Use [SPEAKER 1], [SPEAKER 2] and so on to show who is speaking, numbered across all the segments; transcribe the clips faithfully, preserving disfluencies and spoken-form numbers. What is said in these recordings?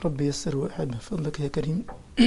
[SPEAKER 1] رب يسر وأحب بفضلك يا كريم.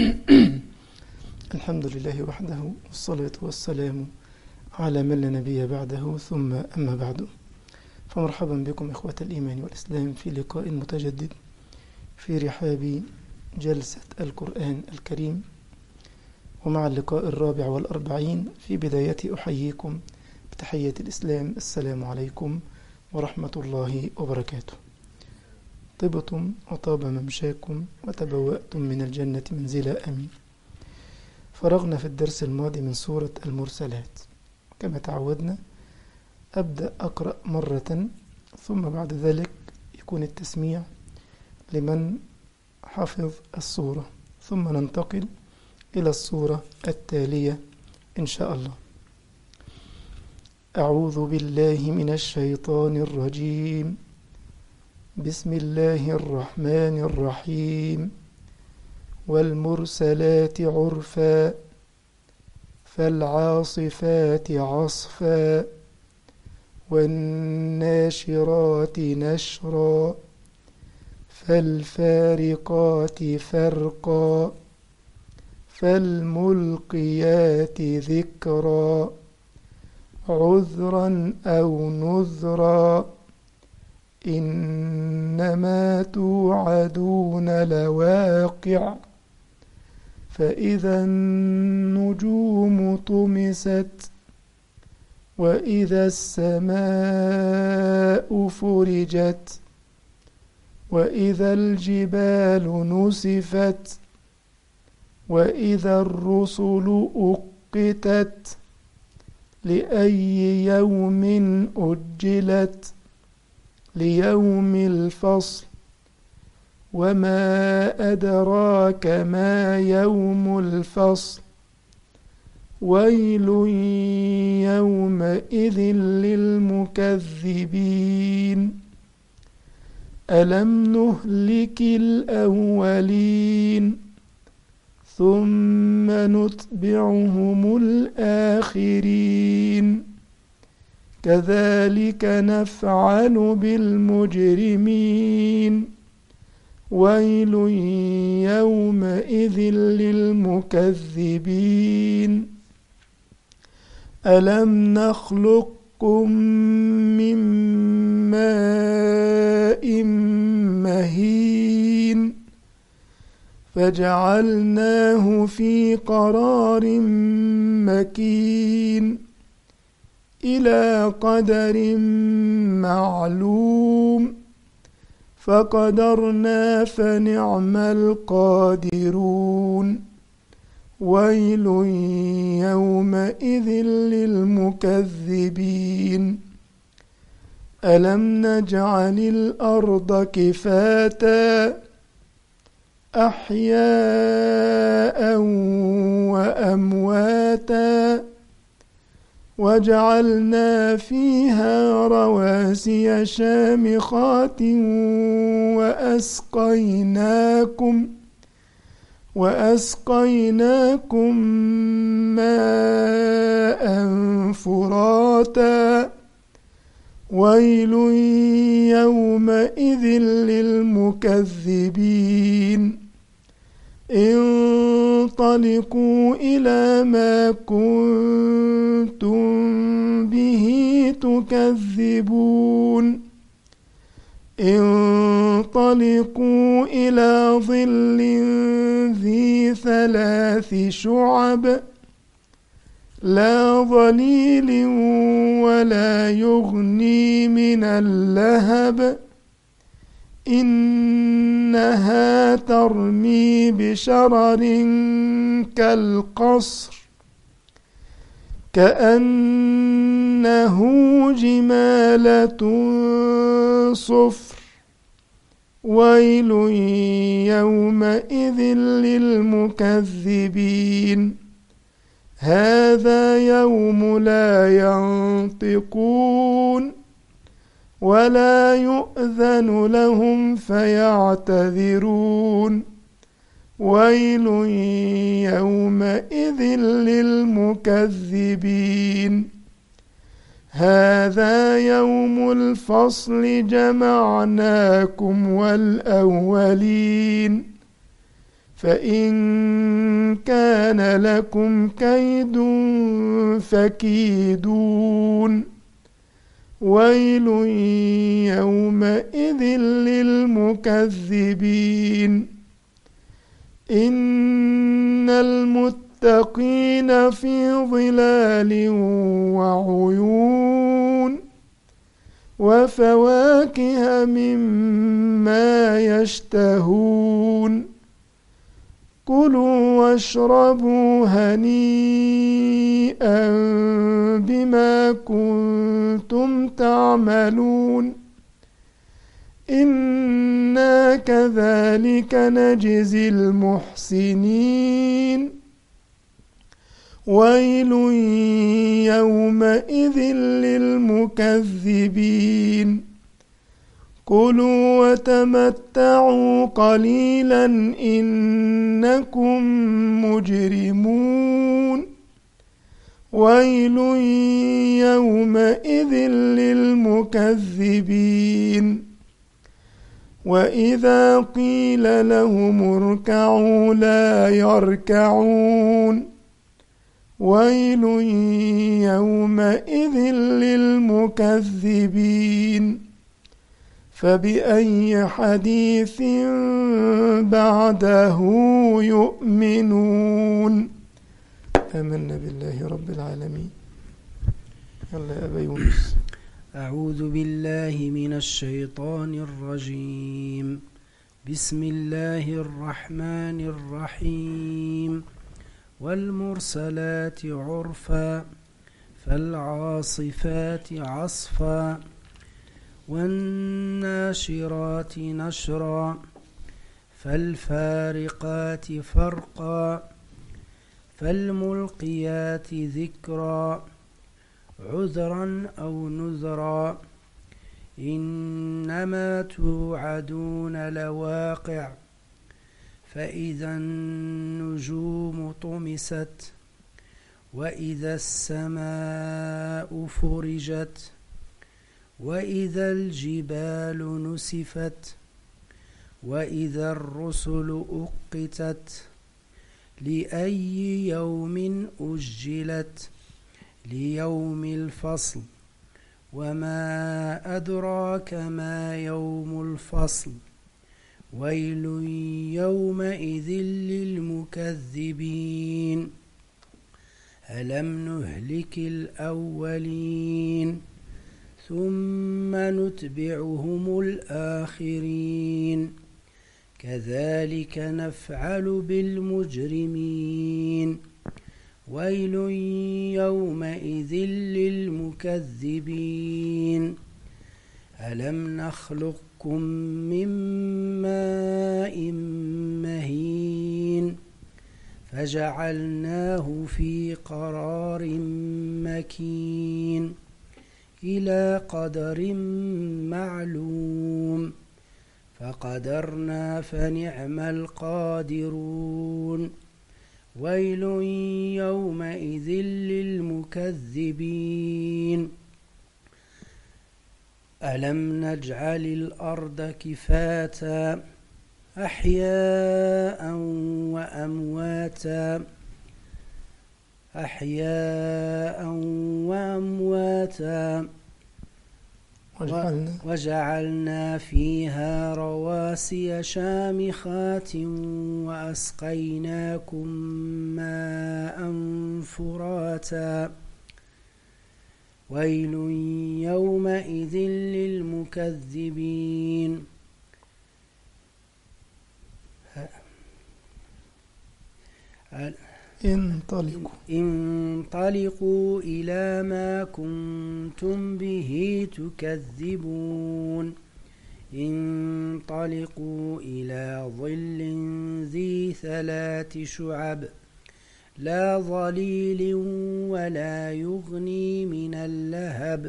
[SPEAKER 1] الحمد لله وحده، والصلاة والسلام على من لا نبي بعده، ثم أما بعد، فمرحبا بكم إخوة الإيمان والإسلام في لقاء متجدد في رحاب جلسة القرآن الكريم، ومع اللقاء الرابع والأربعين. في بداية أحييكم بتحية الإسلام، السلام عليكم ورحمة الله وبركاته. طبتم وطاب ممشاكم وتبوأتم من الجنة منزلا، أمين. فرغنا في الدرس الماضي من سورة المرسلات. كما تعودنا أبدأ أقرأ مرة، ثم بعد ذلك يكون التسميع لمن حفظ السورة، ثم ننتقل إلى السورة التالية إن شاء الله. أعوذ بالله من الشيطان الرجيم. بسم الله الرحمن الرحيم. والمرسلات عرفا فالعاصفات عصفا والناشرات نشرا فالفارقات فرقا فالملقيات ذكرا عذرا أو نذرا إنما توعدون لواقع فإذا النجوم طمست وإذا السماء فرجت وإذا الجبال نسفت وإذا الرسل أقتت لأي يوم أجلت ليوم الفصل وما أدراك ما يوم الفصل ويل يومئذ للمكذبين ألم نهلك الأولين ثم نتبعهم الآخرين كذلك نفعل بالمجرمين ويل يومئذ للمكذبين ألم نخلقكم من ماء مهين فجعلناه في قرار مكين إلى قدر معلوم فقدرنا فنعم القادرون ويل يومئذ للمكذبين ألم نجعل الأرض كفاتا أحياء وأمواتا وجعلنا فيها رواسي شامخات وأسقيناكم وأسقيناكم ماء فراتا ويل يومئذ للمكذبين انطلقوا إلى ما كنتم به تكذبون انطلقوا إلى ظل ذي ثلاث شعب لا ظليل ولا يغني من اللهب إنها ترمي بشرر كالقصر كأنه جمالة صفر ويل يومئذ للمكذبين هذا يوم لا ينطقون ولا يؤذن لهم فيعتذرون ويل يومئذ للمكذبين هذا يوم الفصل جمعناكم والأولين فإن كان لكم كيد فكيدون ويل يومئذ للمكذبين إن المتقين في ظلال وعيون وفواكه مما يشتهون كلوا واشربوا هنيئا بما كنتم تعملون إنا كذلك نجزي المحسنين ويل يومئذ للمكذبين كلوا وتمتعوا قليلا إنكم مجرمون ويل يومئذ للمكذبين وإذا قيل لهم اركعوا لا يركعون ويل يومئذ للمكذبين فبأي حديث بعده يؤمنون آمنا بالله رب العالمين. يلا يا أبا يونس.
[SPEAKER 2] أعوذ بالله من الشيطان الرجيم. بسم الله الرحمن الرحيم. والمرسلات عرفا فالعاصفات عصفا والناشرات نشرا فالفارقات فرقا فالملقيات ذكرا عذرا أو نذرا إنما توعدون لواقع فإذا النجوم طمست وإذا السماء فرجت وإذا الجبال نسفت وإذا الرسل أقتت لأي يوم أجلت ليوم الفصل وما أدراك ما يوم الفصل ويل يومئذ للمكذبين ألم نهلك الأولين ثم نتبعهم الآخرين كذلك نفعل بالمجرمين ويل يومئذ للمكذبين ألم نخلقكم من ماء مهين فجعلناه في قرار مكين إلى قدر معلوم فقدرنا فنعم القادرون ويل يومئذ للمكذبين ألم نجعل الأرض كفاتا أحياء وأمواتا أحياء وأمواتا
[SPEAKER 1] وجعلنا,
[SPEAKER 2] وجعلنا فيها رواسي شامخات وأسقيناكم ماء فراتا ويل يومئذ للمكذبين
[SPEAKER 1] انطلقوا
[SPEAKER 2] انطلقوا إلى ما كنتم به تكذبون انطلقوا إلى ظل ذي ثلاث شعب لا ظليل ولا يغني من اللهب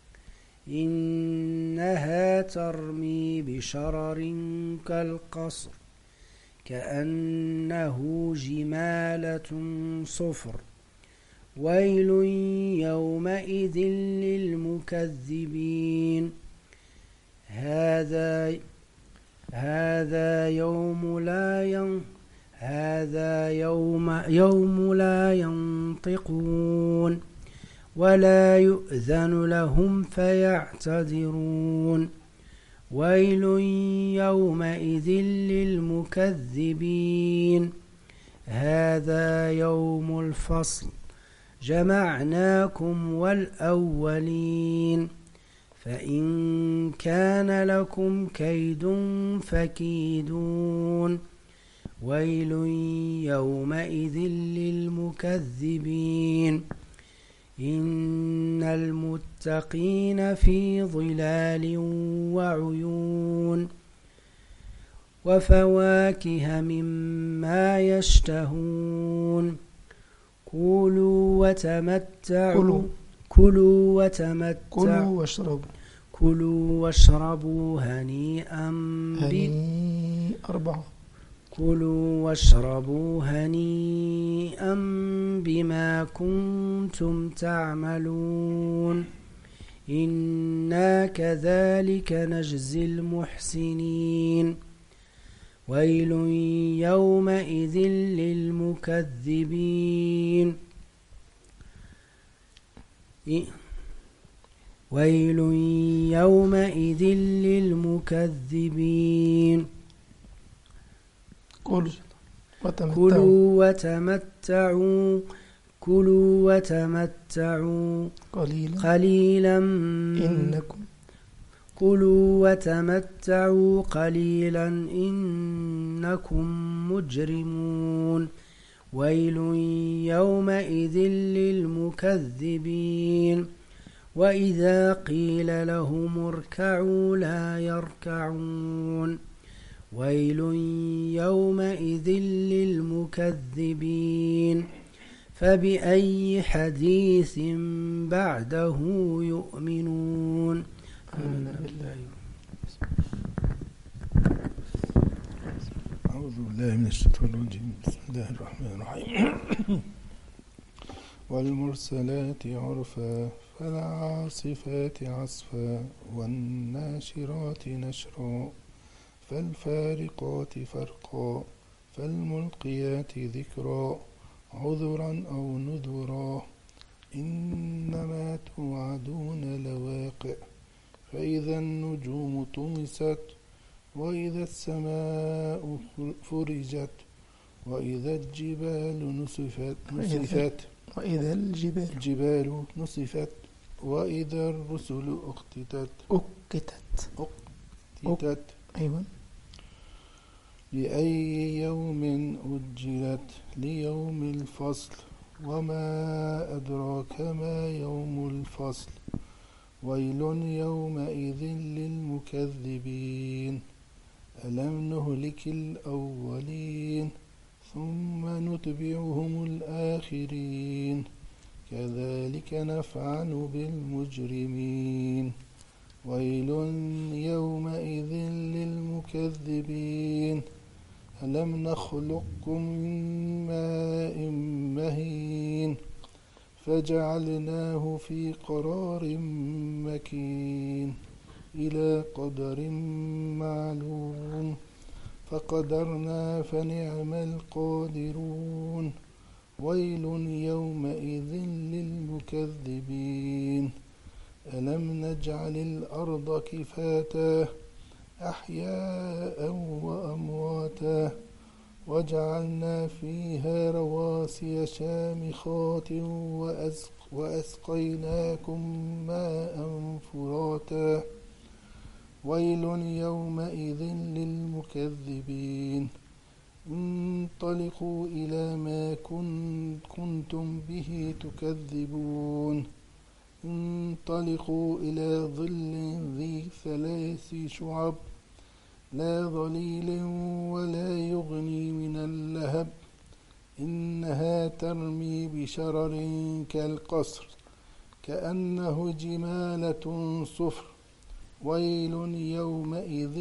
[SPEAKER 2] إنها ترمي بشرر كالقصر كأنه جمالة صفر ويل يومئذ للمكذبين هذا هذا يوم لا ين هذا يوم يوم لا ينطقون ولا يؤذن لهم فيعتذرون ويل يومئذ للمكذبين هذا يوم الفصل جمعناكم والأولين فإن كان لكم كيد فكيدون ويل يومئذ للمكذبين إن المتقين في ظلال وعيون وفواكه مما يشتهون كلوا وتمتعوا كلوا وتمتعوا
[SPEAKER 1] كلوا واشربوا
[SPEAKER 2] كلوا واشربوا هنيئا
[SPEAKER 1] هني أربعة
[SPEAKER 2] كلوا واشربوا هنيئا بما كنتم تعملون إنا كذلك نجزي المحسنين ويل يومئذ للمكذبين ويل يومئذ للمكذبين
[SPEAKER 1] كلوا وتمتعوا
[SPEAKER 2] كلوا وتمتعوا كلوا وتمتعوا
[SPEAKER 1] قليلا
[SPEAKER 2] قليلا
[SPEAKER 1] إنكم
[SPEAKER 2] كلوا وتمتعوا قليلا إنكم مجرمون ويل يومئذ للمكذبين وإذا قيل لهم اركعوا لا يركعون ويل يومئذ للمكذبين فبأي حديث بعده يؤمنون
[SPEAKER 1] آمنا بالله.
[SPEAKER 3] أعوذ بالله من الشيطان الرجيم بسم الله الرحمن الرحيم والمرسلات عرفا فالعاصفات عصفا والناشرات نشرا فالفارقات فرقا فالملقيات ذكرا عذرا أو نذرا إنما توعدون لواقع فإذا النجوم طمست وإذا السماء فرجت وإذا الجبال نصفت نصفت
[SPEAKER 1] وإذا الجبال
[SPEAKER 3] الجبال نصفت وإذا الرسل أقتت
[SPEAKER 1] أكتت
[SPEAKER 3] أقتت
[SPEAKER 1] أيوة
[SPEAKER 3] لأي يوم أجلت ليوم الفصل وما أدراك ما يوم الفصل ويل يومئذ للمكذبين ألم نهلك الأولين ثم نتبعهم الآخرين كذلك نفعل بالمجرمين ويل يومئذ للمكذبين ألم نخلقكم من ماء مهين فجعلناه في قرار مكين إلى قدر معلوم فقدرنا فنعم القادرون ويل يومئذ للمكذبين ألم نجعل الأرض كفاتا أحياء وأمواتا وجعلنا فيها رواسي شامخات وأسقيناكم ماء فراتا ويل يومئذ للمكذبين انطلقوا إلى ما كنتم به تكذبون انطلقوا إلى ظل ذي ثلاث شعب لا ظليل ولا يغني من اللهب إنها ترمي بشرر كالقصر كأنه جمالة صفر ويل يومئذ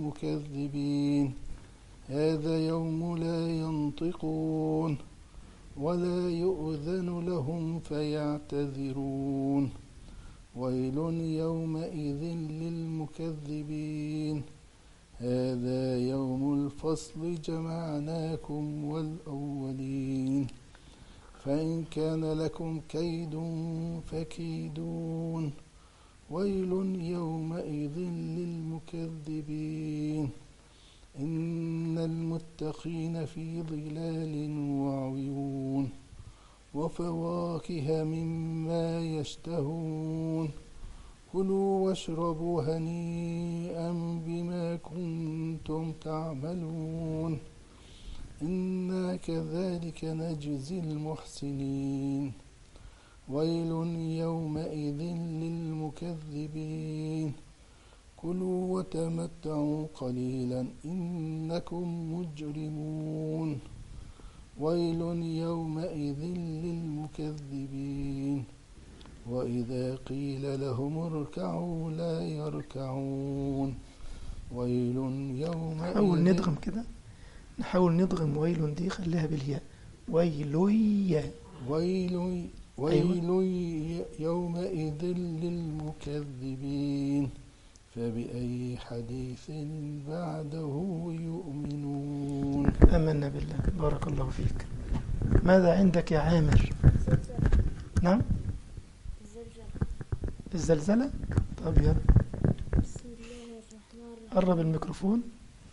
[SPEAKER 3] للمكذبين هذا يوم لا ينطقون ولا يؤذن لهم فيعتذرون ويل يومئذ للمكذبين هذا يوم الفصل جمعناكم والأولين فإن كان لكم كيد فكيدون ويل يومئذ للمكذبين إن المتقين في ظلال وعيون وفواكه مما يشتهون كلوا واشربوا هنيئا بما كنتم تعملون إنا كذلك نجزي المحسنين ويل يومئذ للمكذبين كلوا وتمتعوا قليلا إنكم مجرمون ويل يومئذ للمكذبين وإذا قيل لهم اركعوا لا يركعون ويل يومئذ.
[SPEAKER 1] نحاول ندغم كده، نحاول ندغم ويل دي خليها بالياء. ويل يا
[SPEAKER 3] ويل ويل يومئذ للمكذبين فبأي حديث بعده يؤمنون.
[SPEAKER 1] آمنا بالله. بارك الله فيك. ماذا عندك يا عامر؟ نعم الزلزلة. طب يلا
[SPEAKER 4] بسم الله الرحمن الرحيم.
[SPEAKER 1] قرب الميكروفون.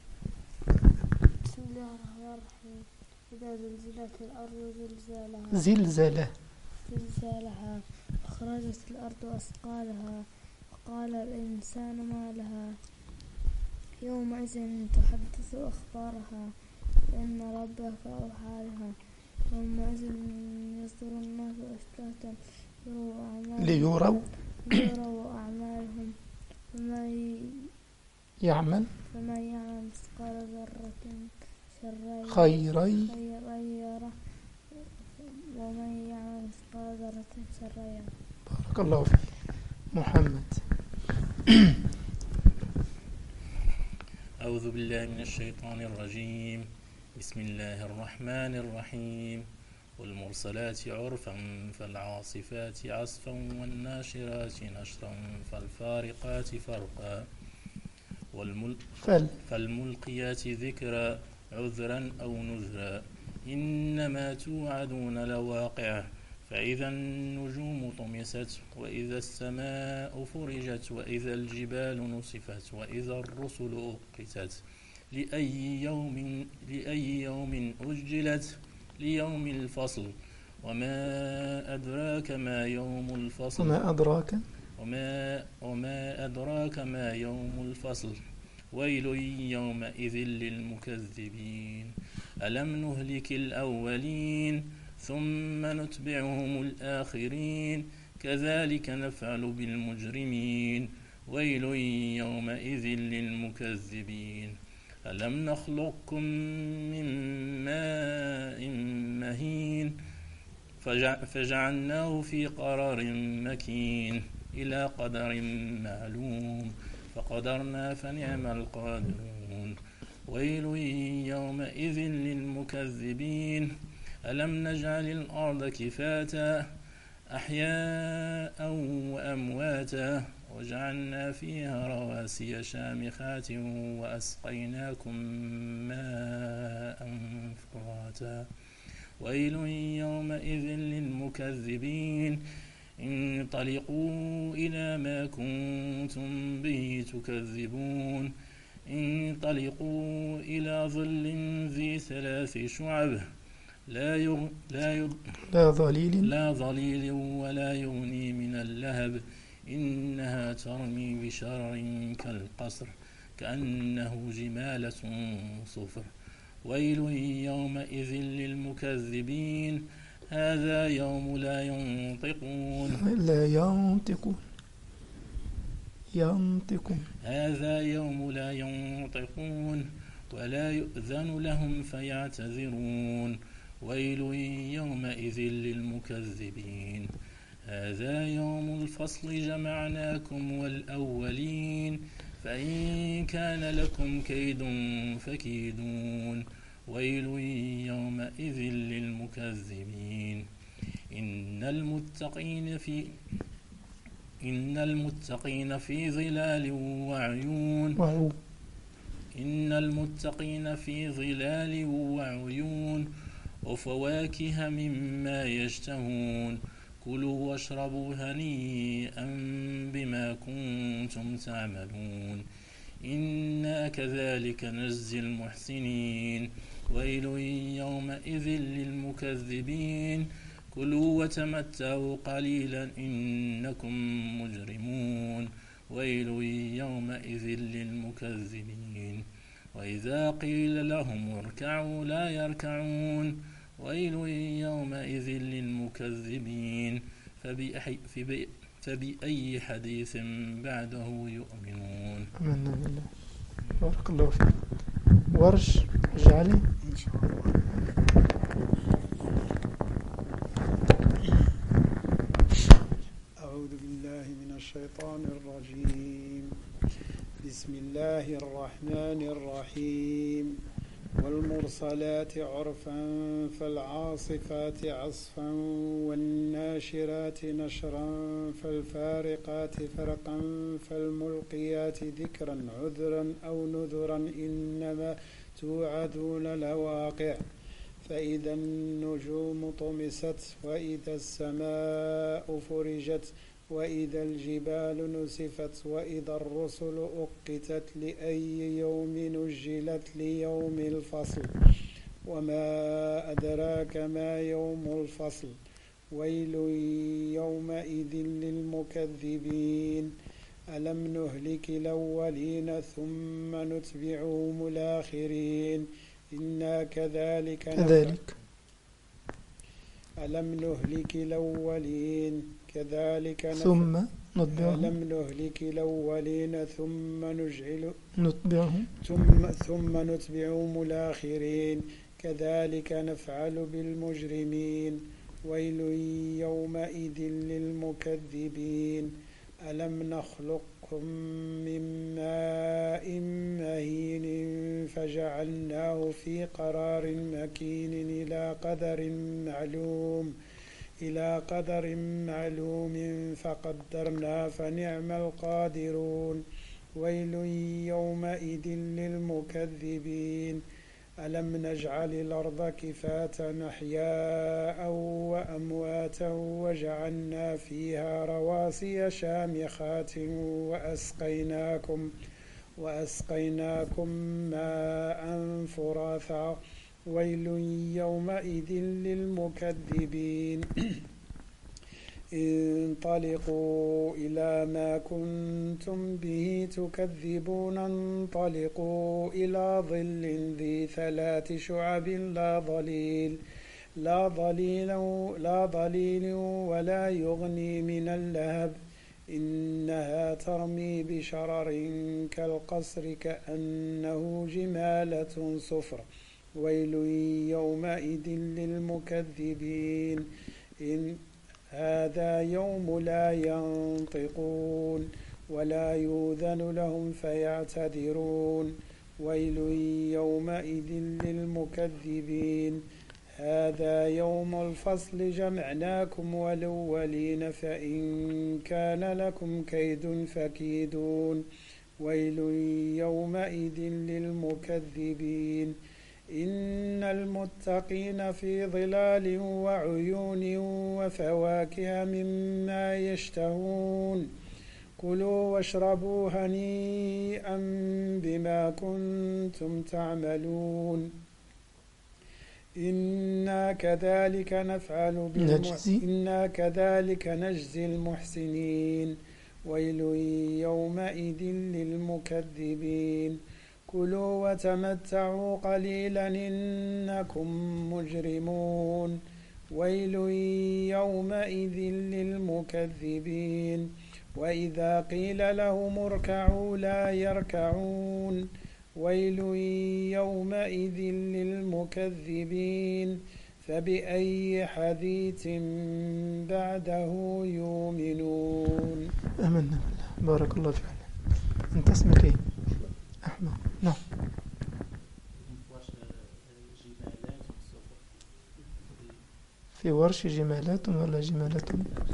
[SPEAKER 4] بسم الله الرحمن الرحيم. إذا زلزلت الأرض زلزالها
[SPEAKER 1] زلزالة
[SPEAKER 4] زلزالها أخرجت الأرض أثقالها وقال الإنسان ما لها يومئذ تحدث أخبارها إن ربك أوحى لها يومئذ يصدر الناس أشتاتا
[SPEAKER 1] ليروا
[SPEAKER 4] ليروا أعمالهم فمن
[SPEAKER 1] يعمل
[SPEAKER 4] فمن يعمل مثقال ذرة شرا
[SPEAKER 1] خيري
[SPEAKER 4] يره ومن يعمل مثقال ذرة شرا يره.
[SPEAKER 1] بارك الله فيك. محمد.
[SPEAKER 5] أعوذ بالله من الشيطان الرجيم. بسم الله الرحمن الرحيم. والمرسلات عرفا فالعاصفات عصفا والناشرات نشرا فالفارقات فرقا والمل...
[SPEAKER 1] فل
[SPEAKER 5] فالملقيات ذكرا عذرا أو نذرا إنما توعدون لواقع فإذا النجوم طمست وإذا السماء فرجت وإذا الجبال نصفت وإذا الرسل أقتت لأي يوم, لأي يوم أجلت ليوم الفصل وما أدراك ما يوم الفصل
[SPEAKER 1] وما أدراك
[SPEAKER 5] وما, وما أدراك ما يوم الفصل ويل يومئذ للمكذبين ألم نهلك الأولين ثم نتبعهم الآخرين كذلك نفعل بالمجرمين ويل يومئذ للمكذبين ألم نخلقكم من ماء مهين فجعلناه في قرار مكين إلى قدر معلوم فقدرنا فنعم القادرون ويل يومئذ للمكذبين ألم نجعل الأرض كفاتا أحياء وأمواتا وجعلنا فيها رواسي شامخات وأسقيناكم ماء فراتا ويل يومئذ للمكذبين انطلقوا إلى ما كنتم به تكذبون انطلقوا إلى ظل ذي ثلاث شعب لا يغ... لا, يغ...
[SPEAKER 1] لا ظليل
[SPEAKER 5] لا ظليل ولا يغني من اللهب إنها ترمي بشرر كالقصر كأنه جمالة صفر ويل يومئذ للمكذبين هذا يوم لا ينطقون
[SPEAKER 1] لا ينطقون ينطقون
[SPEAKER 5] هذا يوم لا ينطقون ولا يؤذن لهم فيعتذرون ويل يومئذ للمكذبين هذا يوم الفصل جمعناكم والأولين فإن كان لكم كيد فكيدون ويل يومئذ للمكذبين إن المتقين في إن المتقين في ظلال وعيون
[SPEAKER 1] وعو
[SPEAKER 5] إن المتقين في ظلال وعيون وفواكه مما يشتهون كلوا واشربوا هنيئا بما كنتم تعملون إنا كذلك نجزي المحسنين ويل يومئذ للمكذبين كلوا وتمتعوا قليلا إنكم مجرمون ويل يومئذ للمكذبين وإذا قيل لهم اركعوا لا يركعون ويل يومئذ للمكذبين فبأي, فبأي, فبأي حديث بعده يؤمنون.
[SPEAKER 1] آمنا بالله. بارك الله فيك. ورش اجعلي
[SPEAKER 3] إن شاء الله. أعوذ بالله من الشيطان الرجيم. بسم الله الرحمن الرحيم. والمرسلات عرفا فالعاصفات عصفا والناشرات نشرا فالفارقات فرقا فالملقيات ذكرا عذرا أو نذرا إنما توعدون لواقع فإذا النجوم طمست وإذا السماء فرجت وإذا الجبال نسفت وإذا الرسل أقتت لأي يوم نجلت ليوم الفصل وما أدراك ما يوم الفصل ويل يومئذ للمكذبين ألم نهلك الأولين ثم نتبعهم الآخرين إنا كذلك
[SPEAKER 1] كذلك
[SPEAKER 3] ألم نهلك الأولين كذلك
[SPEAKER 1] ثم نتبعهم
[SPEAKER 3] ألم نهلك الأولين ثم نجعل
[SPEAKER 1] نتبعهم
[SPEAKER 3] ثم ثم نتبعهم الآخرين كذلك نفعل بالمجرمين ويل يومئذ للمكذبين ألم نخلقكم من ماء مهين فجعلناه في قرار مكين إلى قدر معلوم إلى قدر معلوم فقدرنا فنعم القادرون ويل يومئذ للمكذبين ألم نجعل الأرض كفاة أحياء وأمواتا وجعلنا فيها رواسي شامخات وأسقيناكم وأسقيناكم ماء فراثا ويل يومئذ للمكذبين انطلقوا إلى ما كنتم به تكذبون انطلقوا إلى ظل ذي ثلاث شعب لا ظليل لا ظليل لا ظليل ولا يغني من اللهب إنها ترمي بشرر كالقصر كأنه جمالة صفر ويل يومئذ للمكذبين إن هذا يوم لا ينطقون ولا يؤذن لهم فيعتذرون ويل يومئذ للمكذبين هذا يوم الفصل جمعناكم والأولين فإن كان لكم كيد فكيدون ويل يومئذ للمكذبين إن المتقين في ظلال وعيون وفواكه مما يشتهون كلوا واشربوا هنيئا بما كنتم تعملون إنا كذلك نفعل بالمحسنين إنا كذلك نجزي المحسنين ويل يومئذ للمكذبين كلوا وتمتعوا قليلا إنكم مجرمون ويل يومئذ للمكذبين وإذا قيل لهم اركعوا لا يركعون ويل يومئذ للمكذبين فبأي حديث بعده يؤمنون.
[SPEAKER 1] آمنا بالله. بارك الله فيك. أنت اسمك إيه؟ أحمد. نعم. في ورش جمالات ولا جمالات؟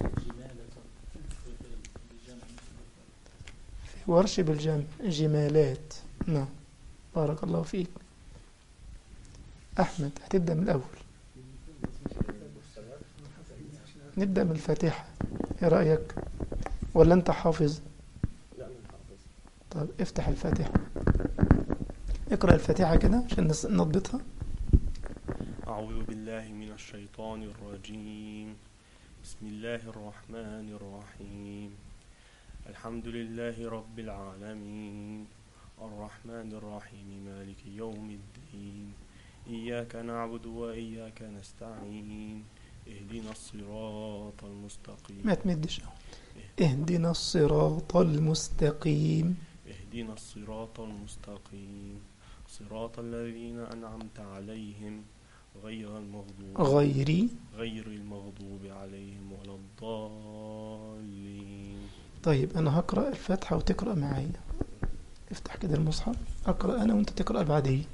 [SPEAKER 1] في ورش بالجمع جمالات. نعم، بارك الله فيك. أحمد هتبدأ من الأول. نبدأ من الفاتحة، ايه رأيك؟ ولا انت حافظ؟
[SPEAKER 6] لا أنا حافظ.
[SPEAKER 1] طيب افتح الفاتحة، اقرأ الفاتحة كده عشان نس- نضبطها.
[SPEAKER 6] أعوذ بالله من الشيطان الرجيم. بسم الله الرحمن الرحيم. الحمد لله رب العالمين، الرحمن الرحيم، مالك يوم الدين، إياك نعبد وإياك نستعين، اهدنا الصراط المستقيم.
[SPEAKER 1] ما تمدش. اهدنا الصراط المستقيم.
[SPEAKER 6] اهدنا الصراط المستقيم، صراط الذين أنعمت عليهم غير المغضوب
[SPEAKER 1] غيري.
[SPEAKER 6] غير المغضوب عليهم ولا الضالين.
[SPEAKER 1] طيب أنا هقرأ الفاتحة وتقرأ معايا. افتح كده المصحف، أقرأ أنا وأنت تقرأ بعدي.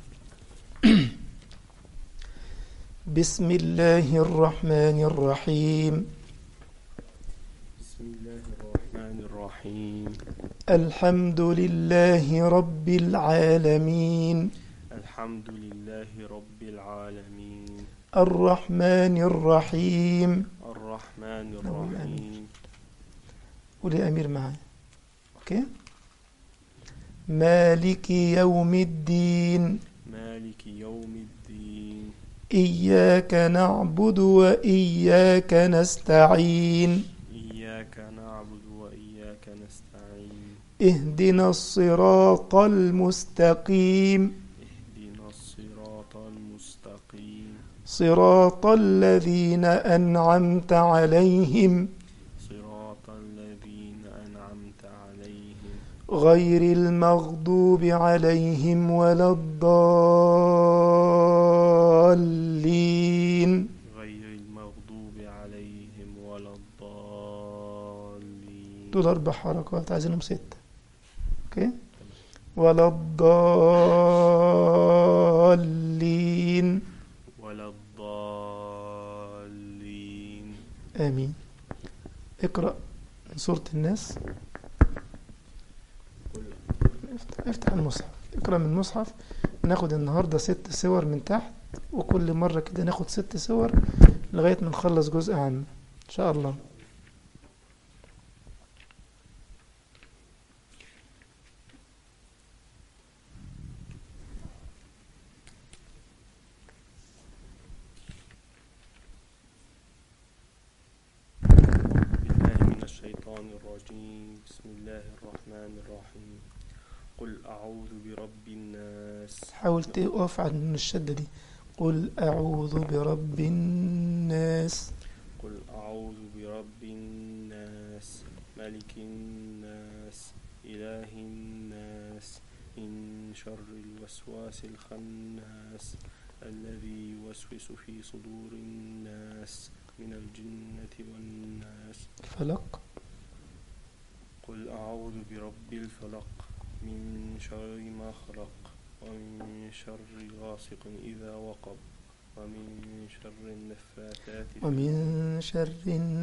[SPEAKER 1] بسم الله الرحمن الرحيم.
[SPEAKER 6] بسم الله الرحمن الرحيم.
[SPEAKER 1] الحمد لله رب العالمين.
[SPEAKER 6] الحمد لله رب العالمين.
[SPEAKER 1] الرحمن الرحيم.
[SPEAKER 6] الرحمن الرحيم.
[SPEAKER 1] قولي أمير معايا. أوكي. مالك يوم الدين.
[SPEAKER 6] مالك يوم الدين.
[SPEAKER 1] إياك نعبد وإياك نستعين.
[SPEAKER 6] إياك نعبد وإياك نستعين.
[SPEAKER 1] اهدنا الصراط المستقيم.
[SPEAKER 6] اهدنا الصراط المستقيم،
[SPEAKER 1] صراط الذين أنعمت عليهم
[SPEAKER 6] صراط الذين أنعمت عليهم
[SPEAKER 1] غير المغضوب عليهم ولا الضالين.
[SPEAKER 6] غير المغضوب عليهم ولا الضالين.
[SPEAKER 1] دول أربع حركات، عايزينهم ستة. أوكي. ولا الضالين.
[SPEAKER 6] ولا الضالين.
[SPEAKER 1] آمين. اقرأ من سورة الناس. افتح, افتح المصحف، اقرأ من المصحف. ناخد النهاردة ست سور من تحت، وكل مرة كده ناخد ست سور لغاية ما نخلص جزء عام إن شاء الله.
[SPEAKER 6] بالله من الشيطان الرجيم. بسم الله الرحمن الرحيم. قل أعوذ برب الناس.
[SPEAKER 1] حاول تقف عن الشدة دي. قل أعوذ برب الناس.
[SPEAKER 6] قل أعوذ برب الناس، ملك الناس، إله الناس، من شر الوسواس الخناس، الذي يوسوس في صدور الناس من الجنة والناس.
[SPEAKER 1] الفلق.
[SPEAKER 6] قل أعوذ برب الفلق، من شر ما خلق، ومن شر غاسق إذا وقب، ومن شر النفاثات في
[SPEAKER 1] ومن شر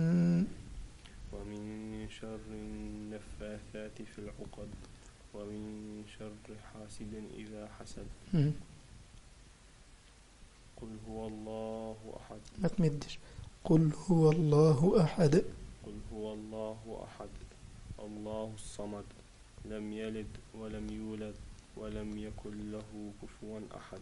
[SPEAKER 6] ومن شر النفاثات في العقد، ومن شر حاسد إذا حسد.
[SPEAKER 1] مم.
[SPEAKER 6] قل هو الله أحد.
[SPEAKER 1] ما تمدش. قل هو الله أحد.
[SPEAKER 6] قل هو الله أحد، الله الصمد، لم يلد ولم يولد ولم يكن له كفوا أحد.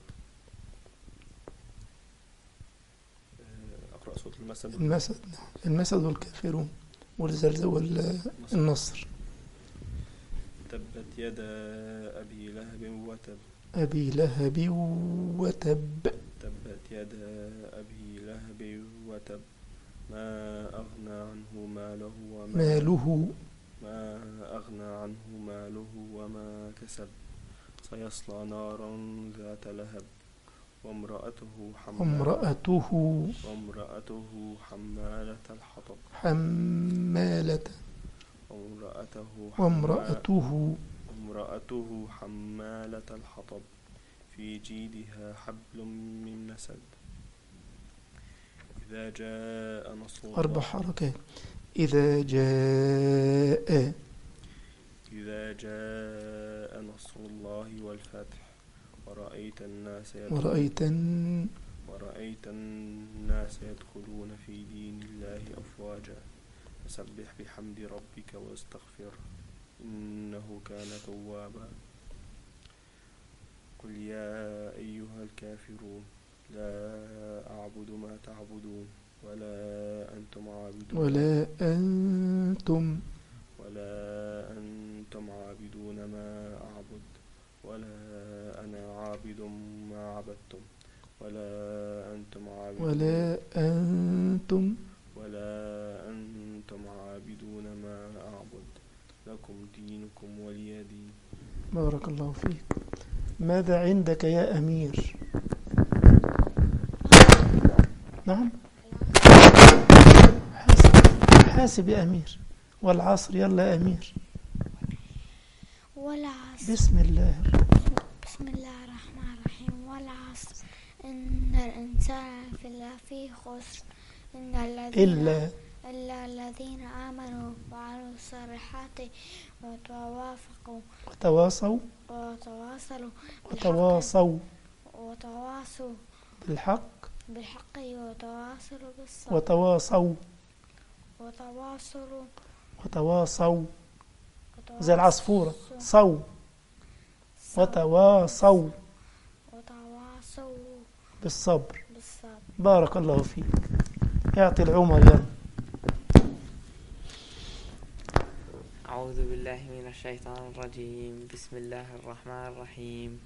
[SPEAKER 6] أقرأ صوت المسد.
[SPEAKER 1] المسد. المسد والكافرون والزلزال والنصر.
[SPEAKER 6] تبت يدا أبي لهب وتب.
[SPEAKER 1] أبي لهب وتب.
[SPEAKER 6] تبت يدا أبي لهب وتب، ما أغنى عنه ماله وما
[SPEAKER 1] ماله
[SPEAKER 6] ما أغنى عنه ماله وما كسب، سيصلى نارا ذات لهب، وامرأته حمالة
[SPEAKER 1] وامرأته
[SPEAKER 6] وامرأته حمالة الحطب
[SPEAKER 1] حمالة
[SPEAKER 6] وامرأته
[SPEAKER 1] وامرأته
[SPEAKER 6] وامرأته حمالة الحطب، في جيدها حبل من مسد، إذا جاء نصر الله
[SPEAKER 1] أربع حركات. إذا جاء
[SPEAKER 6] إذا جاء نصر الله والفتح ورأيت الناس
[SPEAKER 1] ورأيت الن-
[SPEAKER 6] ورأيت الناس يدخلون في دين الله أفواجا فسبح بحمد ربك واستغفره إنه كان توابا. قل يا أيها الكافرون لا أعبد ما تعبدون ولا أنتم عابدون
[SPEAKER 1] ولا أنتم
[SPEAKER 6] ولا أنتم عابدون ما أعبد ولا أنا عابد ما عبدتم ولا أنتم عابدون
[SPEAKER 1] ولا أنتم
[SPEAKER 6] ولا أنتم عابدون ما أعبد لكم دينكم ولي دين.
[SPEAKER 1] بارك الله فيك. ماذا عندك يا أمير؟ نعم حاسب حاسب يا أمير. والعصر يلا يا أمير.
[SPEAKER 4] والعصر
[SPEAKER 1] بسم الله.
[SPEAKER 4] بسم الله الرحمن الرحيم. والعصر إن الإنسان في لفي خسر إن الذين
[SPEAKER 1] إلا
[SPEAKER 4] إلا الذين آمنوا وعملوا الصالحات وتوافقوا
[SPEAKER 1] وتواصوا
[SPEAKER 4] وتواصلوا
[SPEAKER 1] وتواصوا
[SPEAKER 4] وتواصوا
[SPEAKER 1] بالحق
[SPEAKER 4] بالحق وتواصلوا بالصبر
[SPEAKER 1] وتواصوا
[SPEAKER 4] وتواصلوا
[SPEAKER 1] وتواصوا
[SPEAKER 4] وتواصلوا
[SPEAKER 1] زي العصفورة صو وتواصوا
[SPEAKER 4] وتواصوا
[SPEAKER 1] بالصبر.
[SPEAKER 4] بالصبر.
[SPEAKER 1] بارك الله فيك. يعطي العمر يلا.
[SPEAKER 7] أعوذ بالله من الشيطان الرجيم. بسم الله الرحمن الرحيم.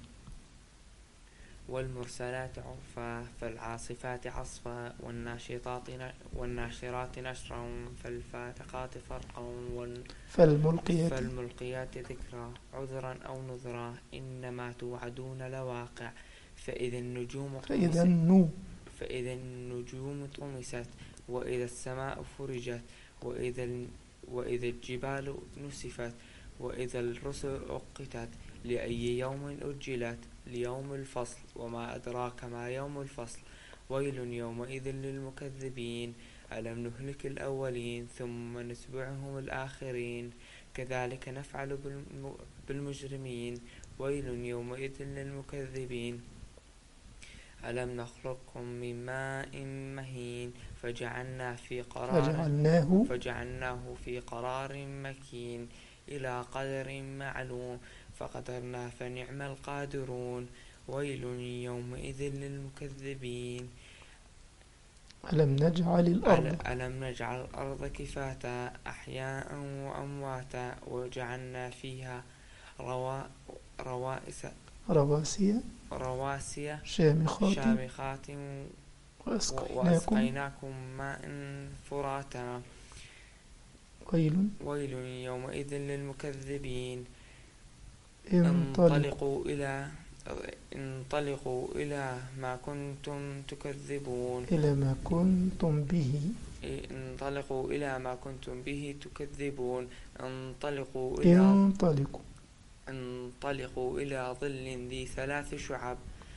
[SPEAKER 7] والمرسلات عرفا فالعاصفات عصفا والناشطات والناشرات نشرا فالفاتقات فرقا
[SPEAKER 1] فالملقيات
[SPEAKER 7] فالملقيات ذكرا عذرا أو نذرا إنما توعدون لواقع فإذا النجوم
[SPEAKER 1] فإذا النو
[SPEAKER 7] فإذا النجوم طمست وإذا السماء فرجت وإذا وإذا الجبال نسفت وإذا الرسل أقتت لأي يوم أجلت ليوم الفصل وما أدراك ما يوم الفصل ويل يومئذ للمكذبين ألم نهلك الأولين ثم نتبعهم الآخرين كذلك نفعل بالمجرمين ويل يومئذ للمكذبين ألم نخلقكم من ماء مهين فجعلنا في قرار
[SPEAKER 1] فجعلناه
[SPEAKER 7] فجعلناه في قرار مكين إلى قدر معلوم فقدرنا فنعم القادرون ويل يومئذ للمكذبين
[SPEAKER 1] ألم نجعل الأرض
[SPEAKER 7] ألم نجعل الأرض كفاتا أحياء وأمواتا وجعلنا فيها روا روائس
[SPEAKER 1] رواسي
[SPEAKER 7] رواسي
[SPEAKER 1] شامخات
[SPEAKER 7] شامخات
[SPEAKER 1] وأسقيناكم
[SPEAKER 7] وأسقيناكم ماء فراتا
[SPEAKER 1] ويل
[SPEAKER 7] ويل يومئذ للمكذبين
[SPEAKER 1] انطلقوا
[SPEAKER 7] انطلقوا إلى انطلقوا إلى ما كنتم تكذبون
[SPEAKER 1] إلى ما كنتم به
[SPEAKER 7] انطلقوا إلى ما كنتم به تكذبون انطلقوا إلى
[SPEAKER 1] انطلقوا
[SPEAKER 7] انطلقوا إلى ظل ذي ثلاث شعب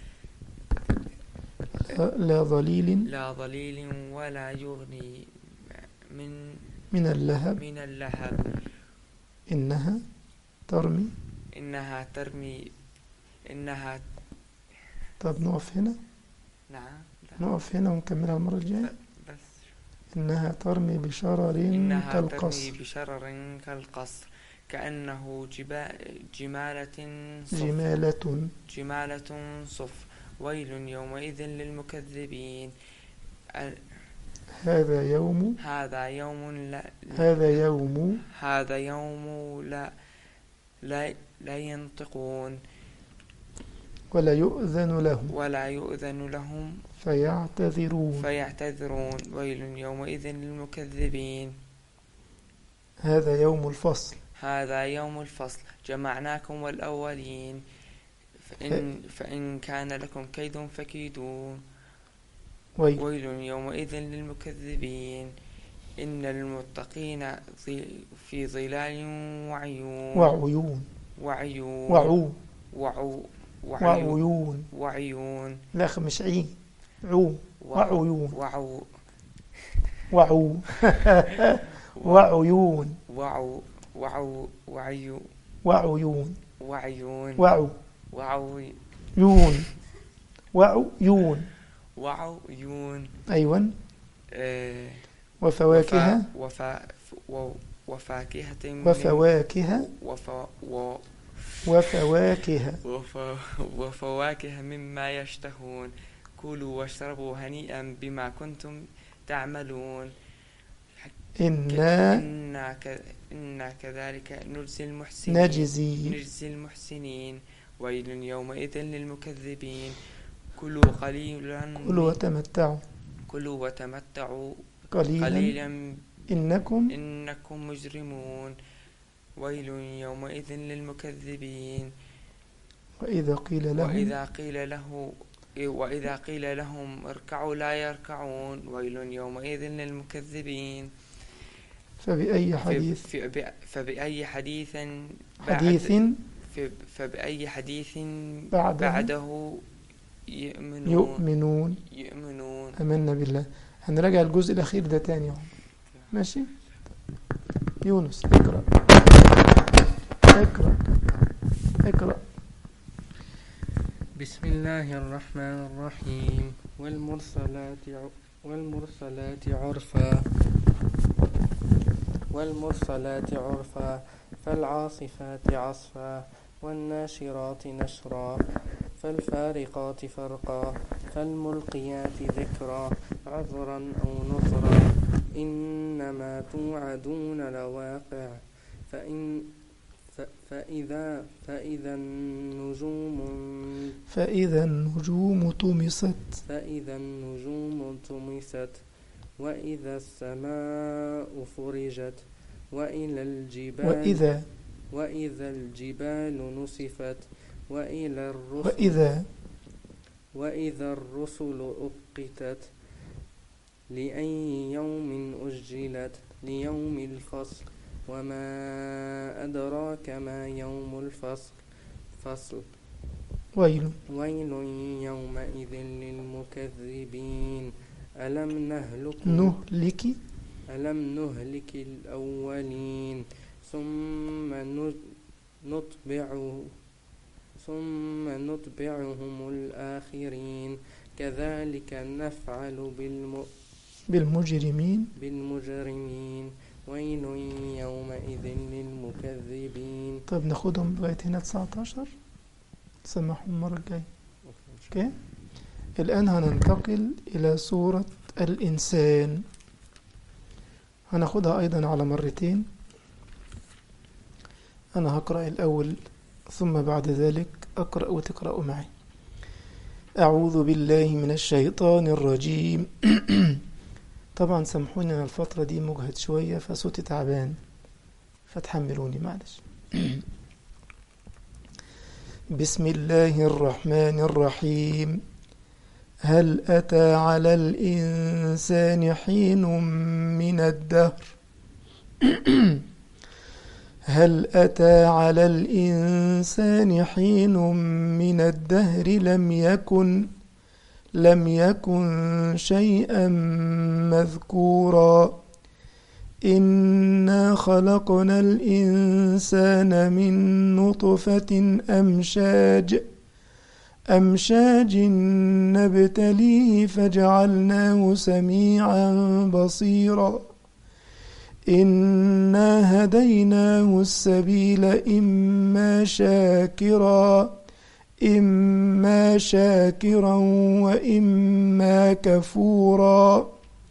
[SPEAKER 1] لا ظليل
[SPEAKER 7] لا ظليل ولا يغني من
[SPEAKER 1] من اللهب
[SPEAKER 7] من اللهب
[SPEAKER 1] إنها ترمي.
[SPEAKER 7] إنها ترمي إنها
[SPEAKER 1] طب نقف هنا
[SPEAKER 7] نعم لا.
[SPEAKER 1] نقف هنا ونكملها المرة الجاية.
[SPEAKER 7] بس
[SPEAKER 1] إنها ترمي بشرر
[SPEAKER 7] إنها
[SPEAKER 1] كالقصر
[SPEAKER 7] ترمي بشرر كالقصر كأنه جبا جمالة صفر
[SPEAKER 1] جمالة
[SPEAKER 7] جمالة صفر ويل يومئذ للمكذبين
[SPEAKER 1] هذا يوم
[SPEAKER 7] هذا يوم لا
[SPEAKER 1] هذا يوم
[SPEAKER 7] هذا يوم لا لا, لا ينطقون
[SPEAKER 1] ولا يؤذن لهم
[SPEAKER 7] ولا يؤذن لهم
[SPEAKER 1] فيعتذرون
[SPEAKER 7] فيعتذرون ويل يومئذ للمكذبين
[SPEAKER 1] هذا يوم الفصل
[SPEAKER 7] هذا يوم الفصل جمعناكم والأولين فإن, فإن كان لكم كيد فكيدون
[SPEAKER 1] ويل
[SPEAKER 7] ويل يومئذ للمكذبين إن المتقين في ظلال وعيون
[SPEAKER 1] وعيون
[SPEAKER 7] وعيون
[SPEAKER 1] وعو
[SPEAKER 7] وعو
[SPEAKER 1] وعيون
[SPEAKER 7] وعيون
[SPEAKER 1] لا مش عين عو وعيون
[SPEAKER 7] وعو
[SPEAKER 1] وعو وعيون
[SPEAKER 7] وعو وعو وعيو
[SPEAKER 1] وعيون
[SPEAKER 7] وعيون
[SPEAKER 1] وعو
[SPEAKER 7] وعوي
[SPEAKER 1] يون وعيون
[SPEAKER 7] وعيون
[SPEAKER 1] أيوة.
[SPEAKER 7] آه
[SPEAKER 1] وفواكه
[SPEAKER 7] وفا وفا وفاكهة
[SPEAKER 1] وفواكه
[SPEAKER 7] وفا و
[SPEAKER 1] وفواكه
[SPEAKER 7] وفا وفواكه مما يشتهون كلوا واشربوا هنيئا بما كنتم تعملون
[SPEAKER 1] إنا
[SPEAKER 7] إنا, ك... إنا كذلك نجزي المحسنين
[SPEAKER 1] نجزي
[SPEAKER 7] نجزي المحسنين ويل يومئذ للمكذبين كلوا قليلا
[SPEAKER 1] كلوا وتمتعوا
[SPEAKER 7] كلوا وتمتعوا
[SPEAKER 1] قليلا,
[SPEAKER 7] قليلا
[SPEAKER 1] إنكم
[SPEAKER 7] إنكم مجرمون ويل يومئذ للمكذبين
[SPEAKER 1] وإذا قيل لهم
[SPEAKER 7] وإذا قيل له وإذا قيل لهم اركعوا لا يركعون ويل يومئذ للمكذبين
[SPEAKER 1] فبأي حديث
[SPEAKER 7] في فبأي حديث
[SPEAKER 1] حديث
[SPEAKER 7] فبأي حديث
[SPEAKER 1] بعده,
[SPEAKER 7] بعده يؤمنون,
[SPEAKER 1] يؤمنون
[SPEAKER 7] يؤمنون
[SPEAKER 1] أمنا بالله. هنراجع الجزء الأخير ده تاني يوم. ماشي يونس اقرأ اقرأ اقرأ
[SPEAKER 6] بسم الله الرحمن الرحيم والمرسلات والمرسلات عرفا والمرسلات عرفا فالعاصفات عصفا والناشرات نشرا فالفارقات فرقا فالملقيات ذكرا عذرا أو نذرا إنما توعدون لواقع فإن فإذا فإذا النجوم
[SPEAKER 1] فإذا النجوم طمست
[SPEAKER 6] فإذا النجوم طمست وإذا السماء فرجت وإلى الجبال
[SPEAKER 1] وإذا
[SPEAKER 6] وإذا الجبال نسفت وإلى الرسل
[SPEAKER 1] وإذا
[SPEAKER 6] وإذا الرسل أقتت لأي يوم أجلت ليوم الفصل وما أدراك ما يوم الفصل فصل
[SPEAKER 1] ويل
[SPEAKER 6] ويل يومئذ للمكذبين ألم نهلك
[SPEAKER 1] نهلك
[SPEAKER 6] ألم نهلك الأولين ثم نتبعه ثم نتبعهم الآخرين كذلك نفعل بالم
[SPEAKER 1] بالمجرمين
[SPEAKER 6] بالمجرمين ويل يومئذ للمكذبين.
[SPEAKER 1] طيب ناخدهم لغاية هنا تسعة عشر تسمعهم المرة الجاية. اوكي الآن هننتقل إلى سورة الإنسان، هناخدها أيضا على مرتين. أنا هقرأ الأول ثم بعد ذلك أقرأ وتقرأوا معي. أعوذ بالله من الشيطان الرجيم. طبعا سامحوني أنا الفترة دي مجهد شوية فصوتي تعبان فتحملوني معلش. بسم الله الرحمن الرحيم. هل أتى على الإنسان حين من الدهر هل أتى على الإنسان حين من الدهر لم يكن لم يكن شيئا مذكورا إنا خلقنا الإنسان من نطفة أمشاج أمشاج نبتليه فجعلناه سميعا بصيرا إنا هديناه السبيل إما شاكرا إما شاكرا وإما كفورا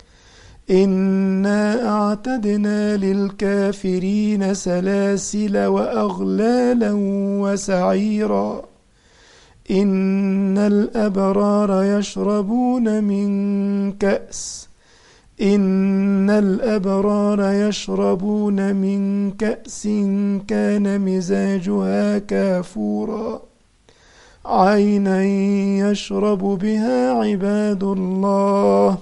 [SPEAKER 1] إنا أعتدنا للكافرين سلاسل وأغلالا وسعيرا إن الأبرار يشربون من كأس إن الأبرار يشربون من كأس كان مزاجها كافورا عينا يشرب بها عباد الله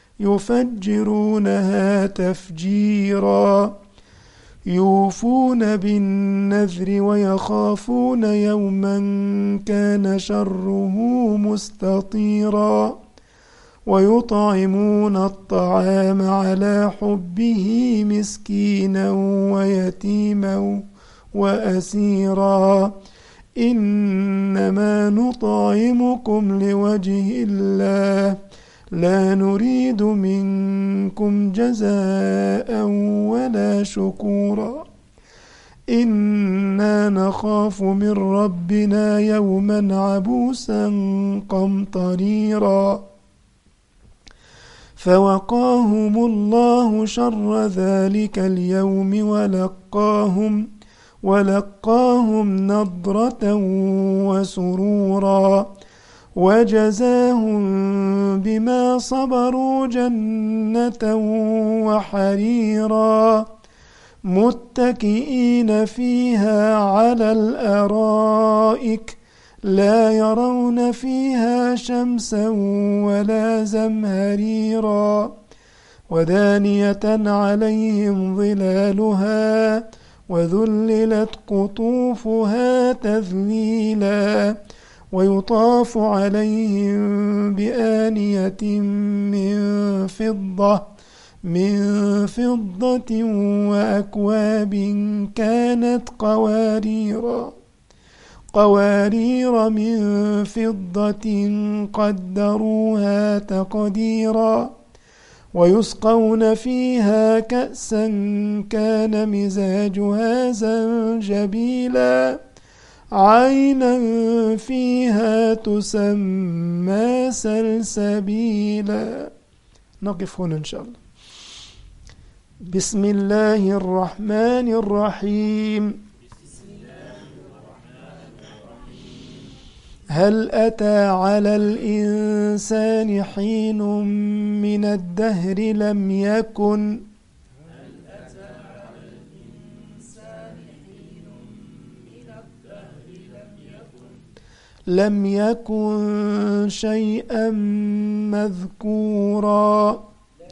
[SPEAKER 1] يفجرونها تفجيرا يوفون بالنذر ويخافون يوما كان شره مستطيرا ويطعمون الطعام على حبه مسكينا ويتيما وأسيرا إنما نطعمكم لوجه الله لا نريد منكم جزاء ولا شكورا إنا نخاف من ربنا يوما عبوسا قمطريرا فوقاهم الله شر ذلك اليوم ولقاهم ولقاهم نضرة وسرورا وجزاهم بما صبروا جنة وحريرا متكئين فيها على الأرائك لا يرون فيها شمسا ولا زمهريرا ودانية عليهم ظلالها وذللت قطوفها تذليلا ويطاف عليهم بآنية من فضة من فضة وأكواب كانت قواريرا قوارير من فضة قدروها تقديرا ويسقون فيها كأسا كان مزاجها زنجبيلا عينا فيها تسمى سلسبيلا. نقف هنا إن شاء الله. بسم الله الرحمن الرحيم. هل أتى على الإنسان حين من الدهر لم يكن لم يكن شيئا مذكورا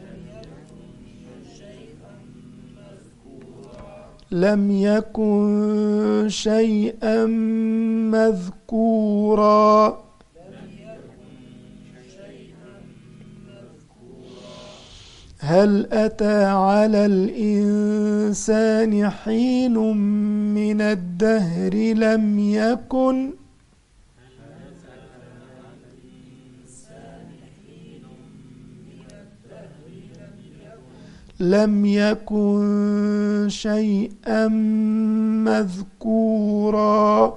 [SPEAKER 1] لم يكن شيئا مذكورا هل أتى على الإنسان حين من الدهر لم يكن لم يكن شيئا مذكورا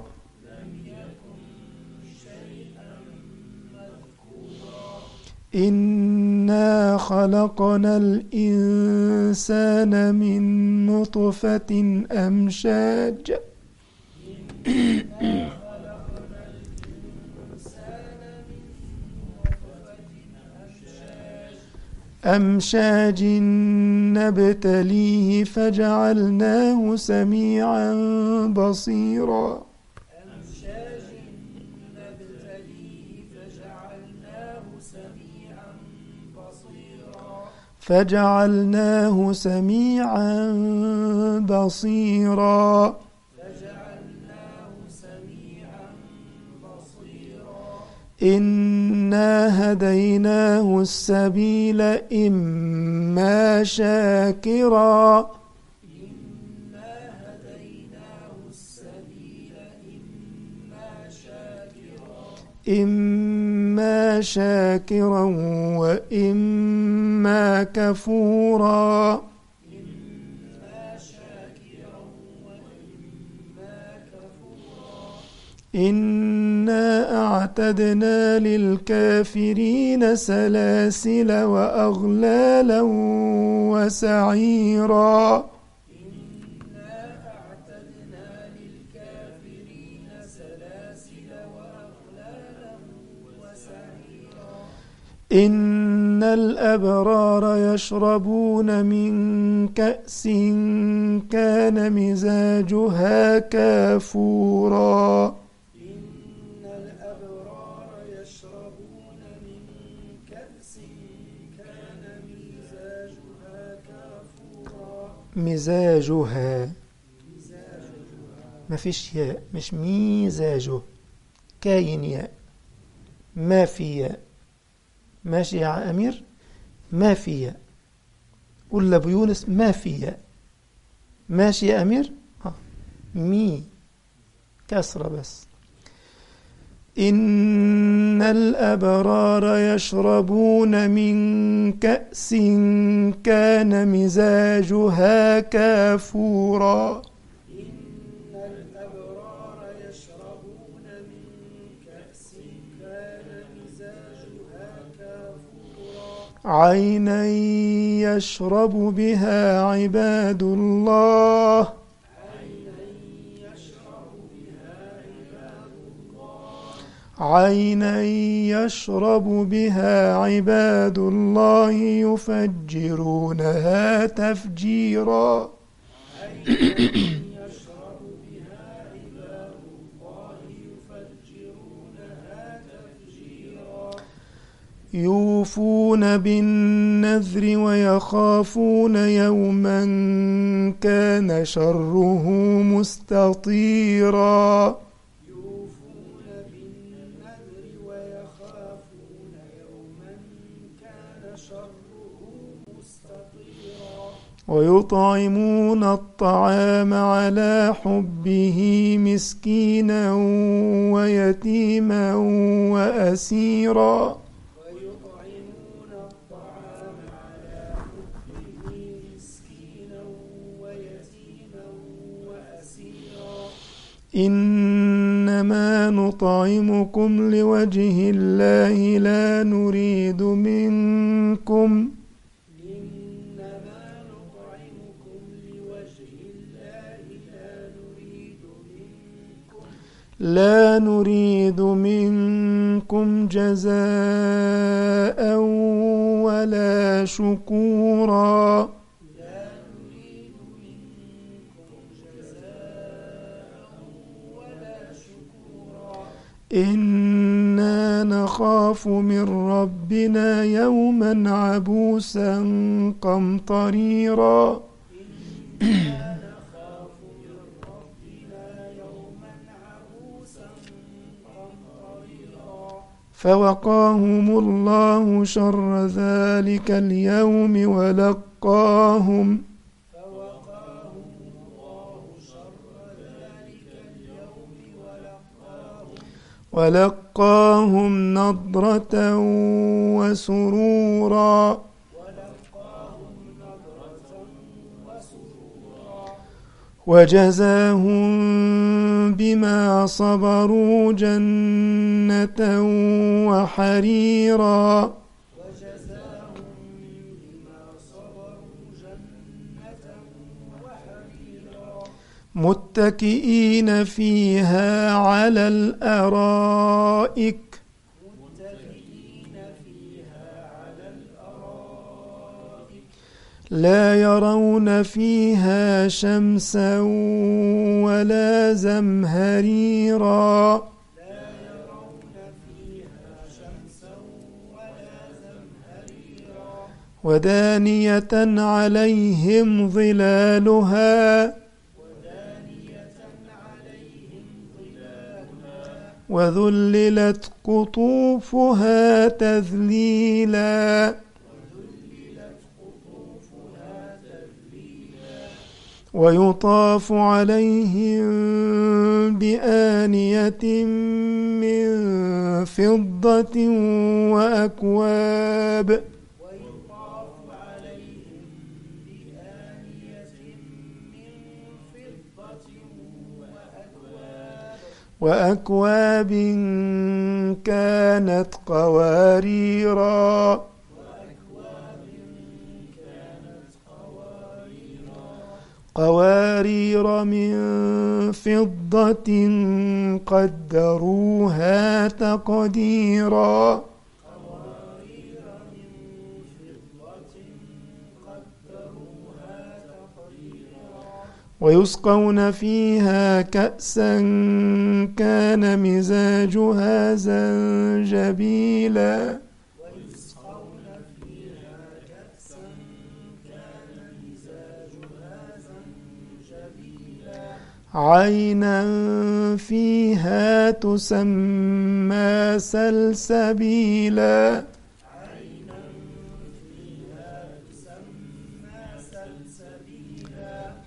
[SPEAKER 1] إنا خلقنا الإنسان من نطفة أمشاج أمشاج نبتليه فجعلناه سميعا بصيرا فجعلناه سميعا بصيرا إنا هديناه السبيل إما شاكرا إما شاكرا وإما كفورا إنا أعتدنا للكافرين سلاسل وأغلالا وسعيرا إن الأبرار يشربون من كأس كان مزاجها كافورا إن الأبرار يشربون من كأس كان مزاجها كافورا مزاجها ما فيش ياء مش ميزاجه كاين ياء ما في ياء ماشي يا أمير؟ ما في ياء. قول لأبو يونس ما في ياء. ماشي يا أمير؟ آه. مي كسرة بس. إن الأبرار يشربون من كأس كان مزاجها كافورا.
[SPEAKER 2] إن الأبرار يشربون من كأس كان مزاجها كافورا.
[SPEAKER 1] عينا يشرب بها عباد الله. عينا يشرب بها عباد الله يفجرونها تفجيرا. يوفون بالنذر ويخافون يوما كان شره مستطيرا. ويطعمون الطعام على حبه مسكينا ويتيما وأسيرا.
[SPEAKER 2] ويطعمون الطعام على حبه مسكينا ويتيما وأسيرا.
[SPEAKER 1] إنما نطعمكم لوجه الله لا نريد منكم لا نريد منكم جزاء ولا شكورا.
[SPEAKER 2] لا نريد منكم جزاء ولا شكورا.
[SPEAKER 1] إنا نخاف من ربنا يوما عبوسا قمطريرا. فوقاهم الله شر ذلك اليوم ولقاهم
[SPEAKER 2] فوقاهم الله شر ذلك اليوم ولقاهم
[SPEAKER 1] ولقاهم نضرة وسرورا.
[SPEAKER 2] ولقاهم نضرة وسرورا.
[SPEAKER 1] وجزاهم بما صبروا جنة وحريرا.
[SPEAKER 2] وجزاهم بما صبروا جنة وحريرا.
[SPEAKER 1] متكئين فيها على الأرائك
[SPEAKER 2] متكئين فيها على الأرائك
[SPEAKER 1] لا يرون فيها شمسا ولا زمهريرا.
[SPEAKER 2] لا يرون فيها شمسا ولا زمهريرا.
[SPEAKER 1] ودانية عليهم ظلالها
[SPEAKER 2] ودانية عليهم ظلالها
[SPEAKER 1] وذللت قطوفها تذليلا.
[SPEAKER 2] وذللت قطوفها تذليلا.
[SPEAKER 1] ويطاف عليهم بآنية من فضة وأكواب
[SPEAKER 2] ويطاف عليهم بآنية من فضة وأكواب
[SPEAKER 1] وأكواب كانت قواريرا.
[SPEAKER 2] وأكواب كانت قواريرا.
[SPEAKER 1] قوارير من فضة قدروها تقديرا.
[SPEAKER 2] قوارير من فضة قدروها تقديرا.
[SPEAKER 1] ويسقون فيها كأسا كان مزاجها زنجبيلا.
[SPEAKER 2] ويسقون فيها كأسا كان مزاجها زنجبيلا.
[SPEAKER 1] عينا فيها تسمى سلسبيلا.
[SPEAKER 2] عينا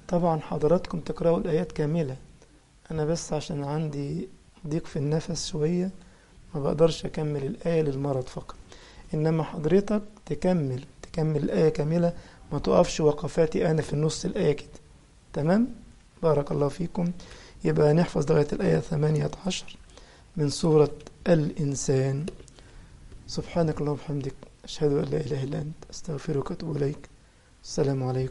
[SPEAKER 1] طبعا حضراتكم تقرأوا الآيات كاملة، أنا بس عشان عندي ضيق في النفس شوية ما بقدرش أكمل الآية للمرض فقط، إنما حضرتك تكمل تكمل الآية كاملة، ما تقفش وقفاتي أنا في النص الآية كده. تمام؟ بارك الله فيكم. يبقى نحفظ لغاية الآية ثمانية عشر من سورة الإنسان. سبحانك اللهم وبحمدك، أشهد أن لا إله إلا أنت، أستغفرك وأتوب إليك. السلام عليكم.